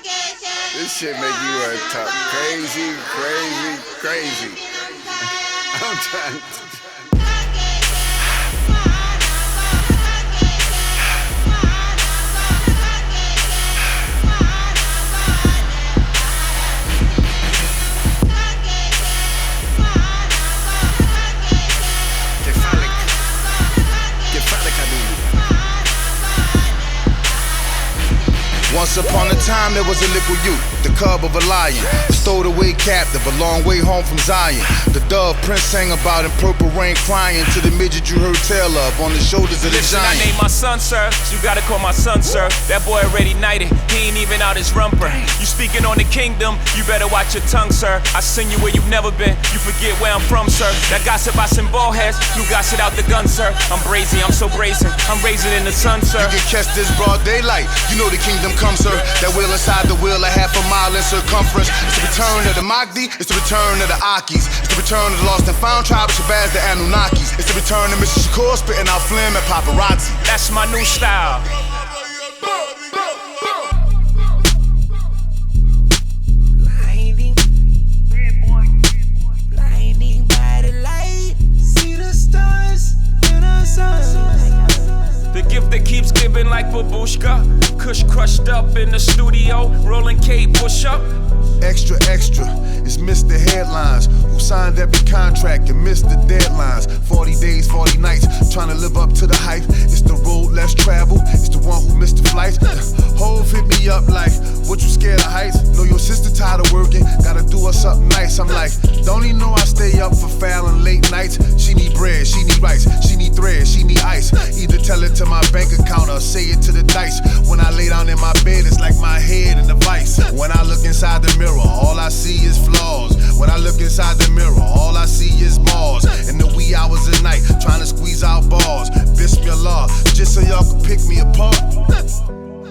This shit make you wanna talk crazy, crazy, crazy. I'm trying to. Once upon a time there was a liquid youth, the cub of a lion, a stowed away captive, a long way home from Zion. The dove Prince sang about in Purple Rain, crying to the midget you heard tell of on the shoulders of the Listen, giant. I named my son, sir, so you gotta call my son, sir. That boy already knighted, he ain't even out his rumper. You speaking on the kingdom, you better watch your tongue, sir. I send you where you've never been, you forget where I'm from, sir. That gossip I send ball heads, you gossip out the gun, sir. I'm brazy, I'm so brazen, I'm raising in the sun, sir. You can catch this broad daylight, you know the kingdom comes, sir. That wheel inside the wheel, a half a mile in circumference. It's the return of the Magdi, it's the return of the Akis. It's the return of the lost and found tribe of Shabazz, the Anunnakis. It's the return of Mr. Shakur spitting out phlegm at paparazzi. That's my new style. Blinding by the light, see the stars in the sun. The gift that keeps giving like babushka. Kush crushed up in the studio, rolling K push up. Extra, extra, it's Mr. Headlines, who signed every contract and missed the deadlines. 40 days, 40 nights, trying to live up to the hype. It's the road less traveled, it's the one who missed the flights. Hove hit me up like, what you scared of heights? Know your sister tired of working, gotta do her something nice. I'm like, don't he know I stay up for fouling late nights? She need bread, she need rice, she need thread, she need ice. Either tell it to my bank account or say it to the dice. When I lay down in my bed, it's like my head in a vice. When I look inside the mirror, all I see is flaws. When I look inside the mirror, all I see is Mars. In the wee hours of night, trying to squeeze out bars. Bismillah, just so y'all can pick me apart.